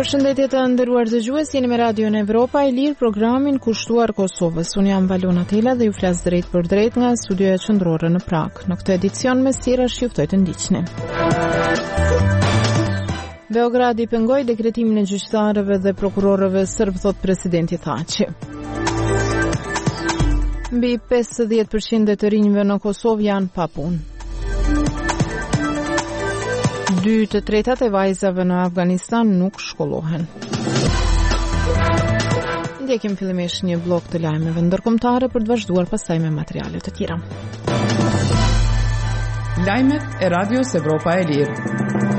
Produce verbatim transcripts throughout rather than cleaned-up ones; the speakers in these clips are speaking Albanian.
Përshëndetje të nderuar dëgjues, jeni me Radion Evropa e Lirë, programin kushtuar Kosovës. Unë jam Valona Tela dhe ju flas drejt për drejt nga studioja qendrore në Prag. Në këtë edicion me sira shiftoj të ndiqni. Beogradi pengoi dekretimin e gjyqtarëve dhe prokurorëve serb, thot presidenti Thaçi. Mbi pesëdhjetë përqind të rinjve në Kosovë janë pa punë. Dy të tretat e vajzave në Afganistan nuk shkollohen. Ndjekim fillimisht një blok të lajmeve ndërkombëtare për të vazhduar pastaj me materiale të tjera. Lajmet e Radios Evropa e Lirë.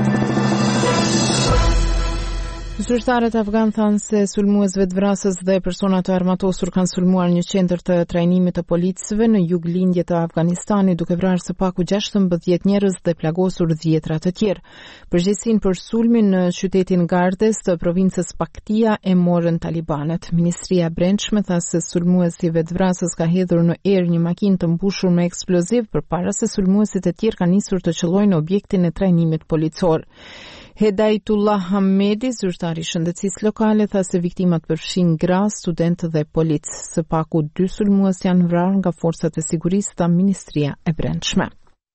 Zyrtarët afgan thanë se sulmuesve të vrasës dhe persona të armatosur kanë sulmuar një qendër të trajnimit të policëve në juglindje të Afganistanit, duke vrarë së paku gjashtëmbëdhjetë njerëz dhe plagosur dhjetra të tjerë. Përgjegjësinë për sulmin në qytetin Gardes të provincës Paktia e morën talibanët. Ministria e Brendshme tha se sulmuesive të vrasës ka hedhur në erë një makinë të mbushur me eksploziv përpara se sulmuesit e tjerë kanë nisur të qellojnë objektin e trajnimit policor. Hedaytullah Hamedi, zyrtari i shëndetësisë lokale, tha se viktimat përfshin gra, studentë dhe policë. Së paku dy sulmues janë vrarë nga forcat e sigurisë, tha Ministria e Brendshme.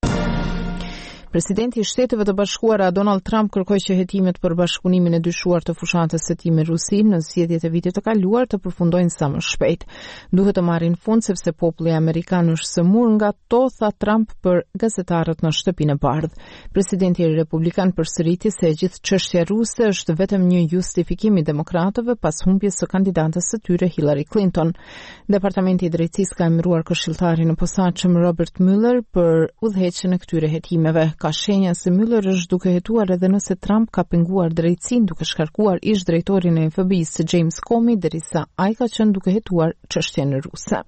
Presidenti i Shteteve të Bashkuara Donald Trump kërkoi që hetimet për bashkëpunimin e dyshuar të fushatës së tij me Rusinë në zgjedhjet e vitit të kaluar të përfundojnë sa më shpejt. Duhet të marrin fund sepse populli amerikan është sëmur nga to, tha Trump për gazetarët në shtëpinë e bardhë. Presidenti republikan përsëriti se gjithë çështja ruse është vetëm një justifikim i demokratëve pas humbjes së kandidatës së tyre Hillary Clinton. Departamenti i Drejtësisë ka emëruar këshilltarin e posaçëm Robert Mueller për udhëheqjen e këtyre hetimeve. Ka shenja se Mueller është duke hetuar edhe nëse Trump ka penguar drejtësinë duke shkarkuar ish drejtorin e F B I-s James Comey, derisa ai ka qenë duke hetuar çështjen ruse.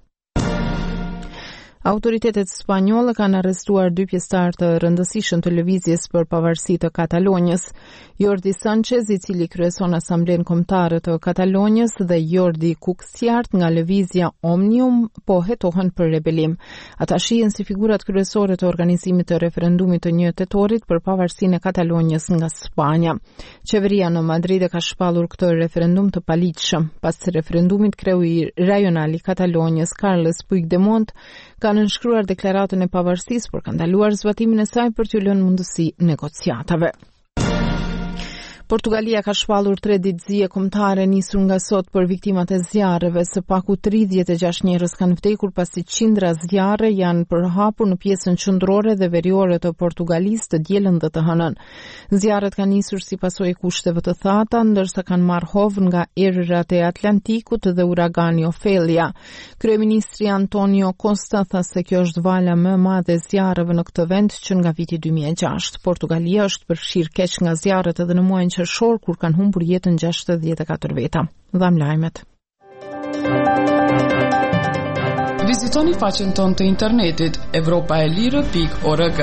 Autoritetet spanjolle kanë arrestuar dy pjesëtar të rëndësishëm të lëvizjes për pavarësi të Katalonjës, Jordi Sanchez, i cili kryeson Asamblenë Kombëtare të Katalonjës, dhe Jordi Cuixart nga lëvizja Omnium po hetohen për rebelim. Ata shihen si figurat kryesore të organizimit të referendumit të një tetorit për pavarësinë e Katalonjës nga Spanja. Qeveria në Madrid e ka shpallur këtë referendum të paligjshëm. Pas referendumit, kreu i rajonal i Katalonjës, Carles Puigdemont, ka nënshkruar deklaratën e pavarësisë, por ka ndaluar zbatimin e saj për t'u lënë mundësi negociatave. Portugalia ka shpallur tre ditëzie kombëtare nisur nga sot për viktimat e zjarreve. Së paku tridhjetë e gjashtë njerëz kanë vdekur pasi qindra zjarre janë përhapur në pjesën qendrore dhe veriore të Portugalisë të dielën dhe të hënën. Zjarret kanë nisur si pasojë e kushteve të thata, ndërsa kanë marrë hov nga erërat e Atlantikut dhe uragani Ophelia. Kryeministri Antonio Costa tha se kjo është vala më e madhe e zjarreve në këtë vend që nga viti dy mijë e gjashtë. Portugalia është përfshirë keq nga zjarret edhe në muajin qershor, kur kanë humbur jetën gjashtëdhjetë e katër veta. Dham lajmet. Vizitoni faqen tonë të internetit evropa e lirë pikë org.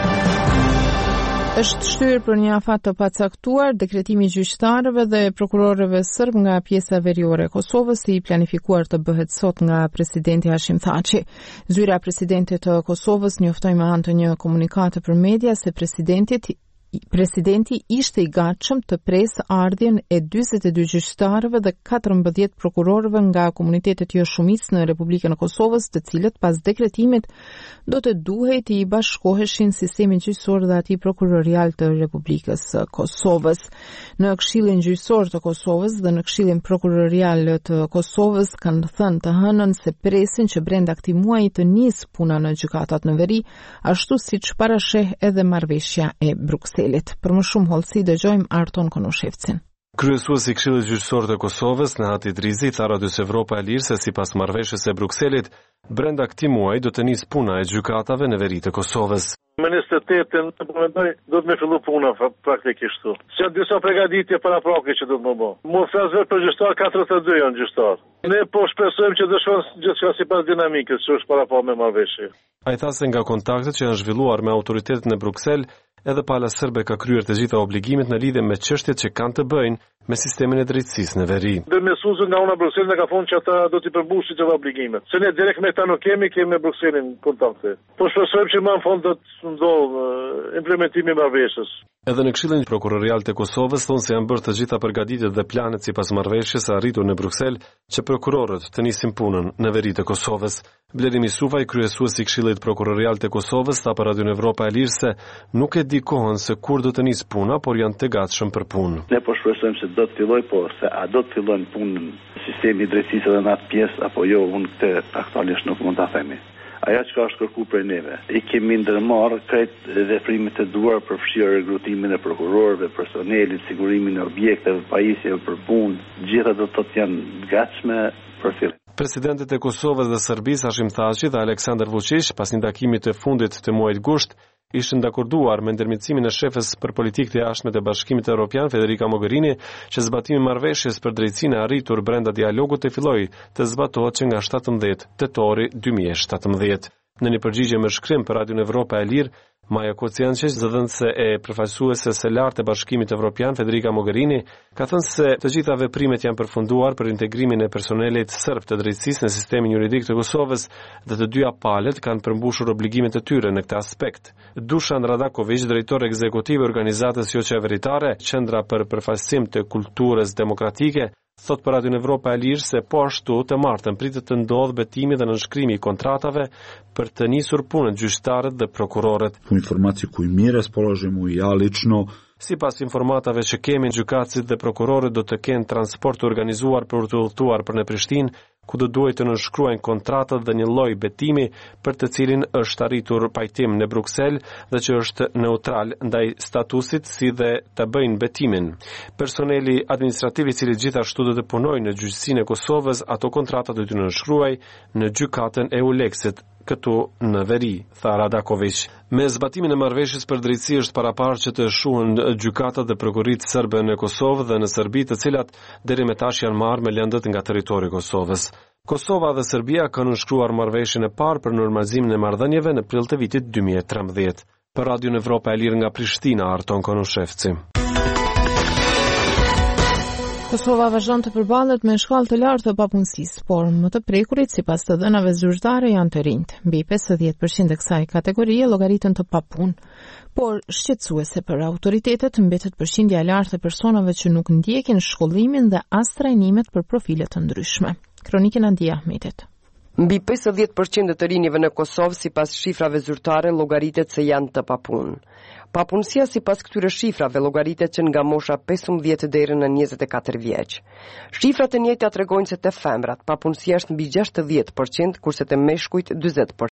Është shtyrë për një afat të pacaktuar dekretimi i gjyqtarëve dhe prokurorëve serb nga pjesa veriore e Kosovës, i planifikuar të bëhet sot nga presidenti Hashim Thaçi. Zyra e presidentit të Kosovës njoftoi me anë të një komunikati për media se presidentit Presidenti ishte i gatshëm të presë ardhjen e dyzet e dy gjyqtarëve dhe katërmbëdhjetë prokurorëve nga komunitetet jo shumicë në Republikën e Kosovës, të cilët pas dekretimit do të duhej të i bashkoheshin sistemit gjyqësor dhe atij prokurorial të Republikës së Kosovës. Në Këshillin Gjyqësor të Kosovës dhe në Këshillin Prokurorial të Kosovës kanë thënë të hënën se presin që brenda këtij muaji të nisë puna në gjykatat në veri, ashtu siç parasheh edhe marrëveshja e Brukselit. Për më shumë hollësi dëgjojmë Arton Konoshevcin. Kryesuesi i Këshillit Gjyqësor të Kosovës, Nehati Drizi, tha Radios Evropa e Lirë se sipas marrëveshjes së Brukselit, brenda këtij muaji do të nisë puna e gjykatave në veri të Kosovës. Me njëzet e tetë po mendoj do të më fillu puna praktikisht këtu. Që disa përgatitje para prake që do të më bë. Mo flas vetë për gjyqtar katërdhjetë e dy janë gjyqtar. Ne po shpresojmë që të shkojë gjithçka sipas dinamikës që është para pa me marrëveshje. Ai tha se nga kontaktet që janë zhvilluar me autoritetet në Bruksel, edhe pala serbe ka kryer të gjitha obligimet në lidhje me çështjet që kanë të bëjnë me sistemin e drejtësisë në veri. Dhe mesuesët nga una Bruxelles na ka thonë që ata do t'i përmbushin të obligimet. Se ne direkt me ta nuk kemi, kemi me Brukselin kontakte. Po shpresojmë që më në fund do të ndodhë implementimi i marrëveshjes. Edhe në Këshillin Prokurorial të Kosovës thonë se janë bërë të gjitha përgatitjet dhe planet sipas marrëveshjes së arritur në Bruksel që prokurorët të nisin punën në veri të Kosovës. Blerimi Sufaj, kryesuesi i Këshillit Prokurorial të Kosovës, tha për Radio Evropa e Lirë se nuk e di kohën se kur do të nis puna, por janë të gatshëm për punë. Ne po shpresojmë se do të filloj, po se a do të fillojnë punën sistemi i drejtësisë edhe në atë pjesë apo jo, unë këtë aktualisht nuk mund ta themi. Aja që ka është kërku prej neve. I kemi ndërmarrë krejt veprimet e duar për fshirë regrutimin e prokurorëve, personelit, sigurimin e objekteve, pajisjeve për punë, gjitha do të të janë gatshme për fillim. Presidentet e Kosovës dhe Serbisë Hashim Thaçi dhe Aleksandar Vučić, pas një takimit të fundit të muajit gusht, ishin dakorduar me ndërmjetësimin e shefes për politikë të jashtme të Bashkimit Evropian Federica Mogherini që zbatimi i marrëveshjes për drejtsinë e arritur brenda dialogut të fillojë të zbatohet që nga shtatëmbëdhjetë tetori dy mijë e shtatëmbëdhjetë. Në një përgjigje me shkrim për Radio Evropa e Lirë, Maja Kociančić, zëdhënëse e përfaqësuese së lartë e Bashkimit Evropian Federica Mogherini, ka thënë se të gjitha veprimet janë përfunduar për integrimin e personelit serb të drejtësisë në sistemin juridik të Kosovës dhe të dyja palët kanë përmbushur obligimet e tyre në këtë aspekt. Dušan Radaković, drejtor ekzekutiv i organizatës jo qeveritare, Qendra për përfaqësim të kulturës demokratike, thot për Radio Evropa e Lirë se po ashtu të martën pritet të ndodhë betimi dhe nënshkrimi i kontratave për të nisur punën gjyqtarët dhe prokurorët. Po informacije koje mi raspolažemo i ja lično. Sipas informatave që kemi, gjykatësit dhe prokurorët do të kenë transport të organizuar për të udhëtuar për në Prishtinë, ku do duhet të nënshkruajnë kontratat dhe një lloj betimi për të cilin është arritur pajtim në Bruksel dhe që është neutral ndaj statusit si dhe të bëjnë betimin. Personeli administrativ i cili gjithashtu do të punojë në gjyqësinë e Kosovës, ato kontrata do të nënshkruajë në gjykatën e Uleksit këtu në veri, tha Radaković. Me zbatimin e marrëveshjes për drejtësi është paraparë që të shuhen gjykatat dhe prokurit serbe në Kosovë dhe në Serbi, të cilat deri më tash janë marrë me lëndët nga territori i Kosovës. Kosova dhe Serbia kanë nënshkruar marrëveshjen e parë për normalizimin e marrëdhënieve në prill të vitit dy mijë e trembëdhjetë. Për Radio Evropa e Lirë nga Prishtina, Arton Konushevci. Kosova vazhdon të përballet me shkallë të lartë të papunësisë, por më të prekurit sipas të dhënave zyrtare janë të rinjt. Mbi pesëdhjetë përqind e kësaj kategorie llogaritën të papunë, por shqetësuese për autoritetet mbetet përqindja e lartë e personave që nuk ndjekin shkollimin dhe as trajnimet për profile të ndryshme. Kronikën Andia Ahmetit. Mbi pesëdhjetë përqind të rinjve në Kosovë sipas shifrave zyrtare llogaritet se janë të papunë. Papunësia sipas këtyre shifrave llogaritet që nga mosha pesëmbëdhjetë deri në njëzet e katër vjeç. Shifrat e njëjta tregojnë se te femrat papunësia është mbi gjashtëdhjetë përqind, kurse te meshkujt dyzet